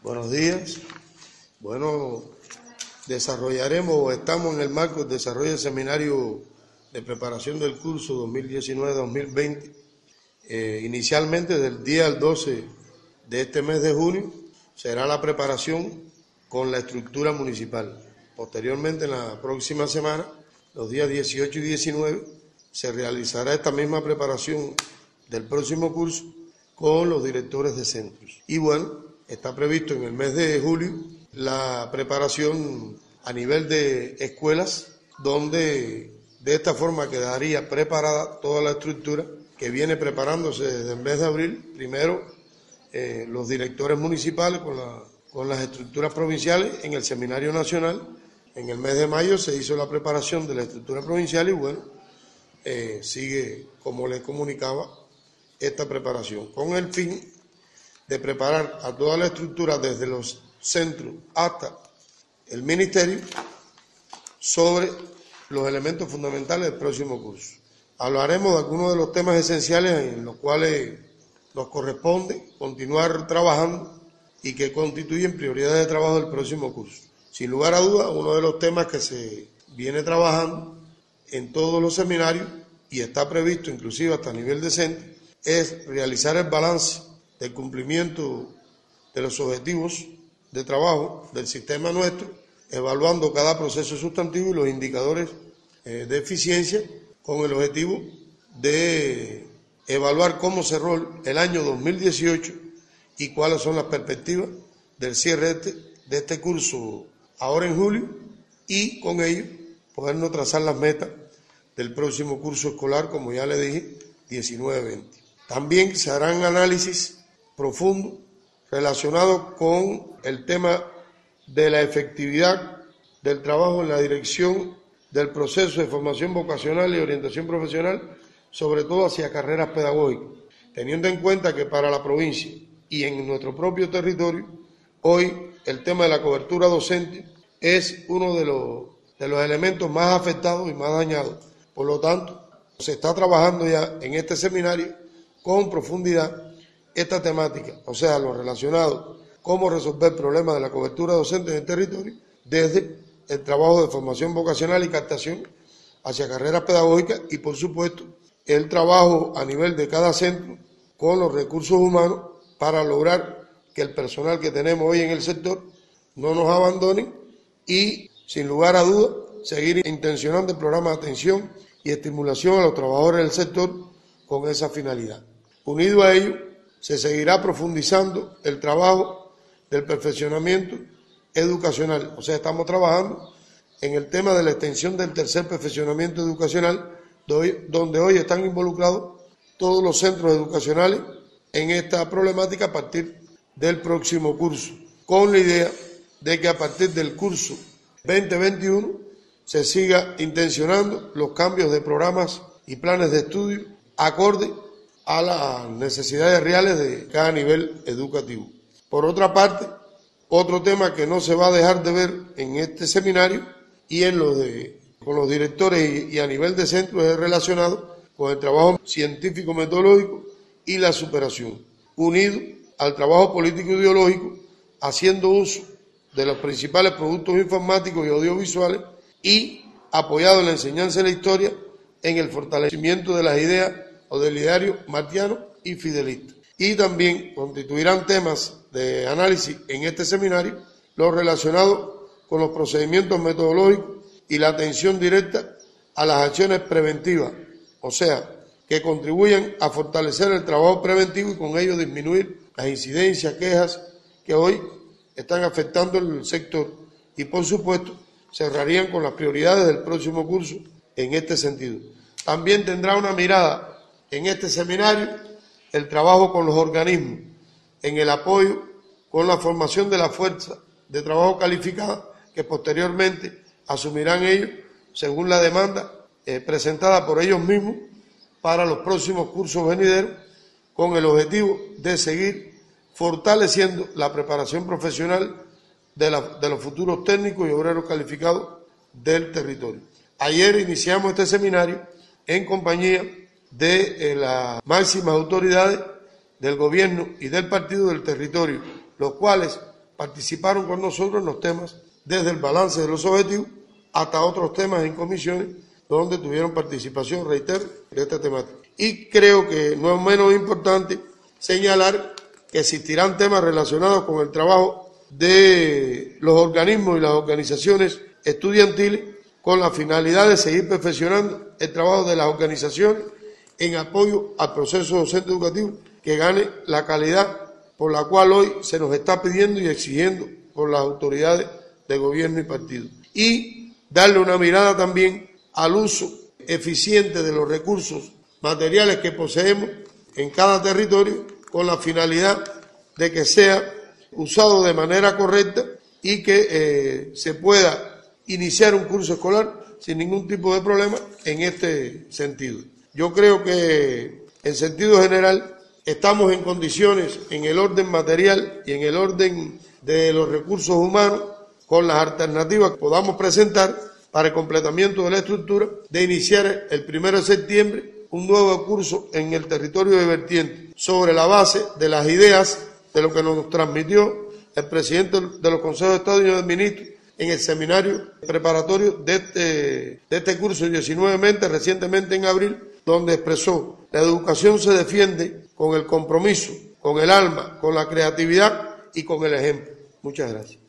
Buenos días. Bueno, estamos en el marco del desarrollo del seminario de preparación del curso 2019-2020. Inicialmente, del día al 12 de este mes de junio, será la preparación con la estructura municipal. Posteriormente, en la próxima semana, los días 18 y 19, se realizará esta misma preparación del próximo curso con los directores de centros. Y bueno, está previsto en el mes de julio la preparación a nivel de escuelas, donde de esta forma quedaría preparada toda la estructura que viene preparándose desde el mes de abril. Primero, los directores municipales con las estructuras provinciales en el Seminario Nacional. En el mes de mayo se hizo la preparación de la estructura provincial y bueno, sigue, como les comunicaba, esta preparación, con el fin de preparar a toda la estructura desde los centros hasta el ministerio sobre los elementos fundamentales del próximo curso. Hablaremos de algunos de los temas esenciales en los cuales nos corresponde continuar trabajando y que constituyen prioridades de trabajo del próximo curso. Sin lugar a dudas, uno de los temas que se viene trabajando en todos los seminarios y está previsto inclusive hasta a nivel de centro es realizar el balance del cumplimiento de los objetivos de trabajo del sistema nuestro, evaluando cada proceso sustantivo y los indicadores de eficiencia con el objetivo de evaluar cómo cerró el año 2018 y cuáles son las perspectivas del cierre de este curso ahora en julio y con ello podernos trazar las metas del próximo curso escolar, como ya le dije, 19-20. También se harán análisis profundos relacionados con el tema de la efectividad del trabajo en la dirección del proceso de formación vocacional y orientación profesional, sobre todo hacia carreras pedagógicas, teniendo en cuenta que para la provincia y en nuestro propio territorio, hoy el tema de la cobertura docente es uno de los elementos más afectados y más dañados. Por lo tanto, se está trabajando ya en este seminario con profundidad esta temática, o sea, lo relacionado, cómo resolver problemas de la cobertura docente en el territorio desde el trabajo de formación vocacional y captación hacia carreras pedagógicas y, por supuesto, el trabajo a nivel de cada centro con los recursos humanos para lograr que el personal que tenemos hoy en el sector no nos abandone y, sin lugar a dudas, seguir intencionando el programa de atención y estimulación a los trabajadores del sector con esa finalidad. Unido a ello, se seguirá profundizando el trabajo del perfeccionamiento educacional. O sea, estamos trabajando en el tema de la extensión del tercer perfeccionamiento educacional, donde hoy están involucrados todos los centros educacionales en esta problemática a partir del próximo curso, con la idea de que a partir del curso 2021 se siga intencionando los cambios de programas y planes de estudio acorde a las necesidades reales de cada nivel educativo. Por otra parte, otro tema que no se va a dejar de ver en este seminario y con los directores y a nivel de centro es relacionado con el trabajo científico-metodológico y la superación, unido al trabajo político-ideológico, haciendo uso de los principales productos informáticos y audiovisuales y apoyado en la enseñanza de la historia en el fortalecimiento de las ideas o del ideario martiano y fidelista. Y también constituirán temas de análisis en este seminario los relacionados con los procedimientos metodológicos y la atención directa a las acciones preventivas, o sea, que contribuyan a fortalecer el trabajo preventivo y con ello disminuir las incidencias, quejas que hoy están afectando el sector y, por supuesto, cerrarían con las prioridades del próximo curso en este sentido. También tendrá una mirada en este seminario el trabajo con los organismos, en el apoyo con la formación de la fuerza de trabajo calificada que posteriormente asumirán ellos según la demanda presentada por ellos mismos para los próximos cursos venideros, con el objetivo de seguir fortaleciendo la preparación profesional de los futuros técnicos y obreros calificados del territorio. Ayer iniciamos este seminario en compañía de las máximas autoridades del gobierno y del partido del territorio, los cuales participaron con nosotros en los temas, desde el balance de los objetivos hasta otros temas en comisiones, donde tuvieron participación, reitero, de esta temática. Y creo que no es menos importante señalar que existirán temas relacionados con el trabajo de los organismos y las organizaciones estudiantiles con la finalidad de seguir perfeccionando el trabajo de las organizaciones en apoyo al proceso docente educativo que gane la calidad por la cual hoy se nos está pidiendo y exigiendo por las autoridades de gobierno y partido. Y darle una mirada también al uso eficiente de los recursos materiales que poseemos en cada territorio con la finalidad de que sea usado de manera correcta y que se pueda iniciar un curso escolar sin ningún tipo de problema en este sentido. Yo creo que, en sentido general, estamos en condiciones, en el orden material y en el orden de los recursos humanos, con las alternativas que podamos presentar para el completamiento de la estructura, de iniciar el 1 de septiembre un nuevo curso en el territorio de Vertiente, sobre la base de las ideas de lo que nos transmitió el presidente de los Consejos de Estado y de Ministros en el seminario preparatorio de este curso 19 recientemente en abril, donde expresó: la educación se defiende con el compromiso, con el alma, con la creatividad y con el ejemplo. Muchas gracias.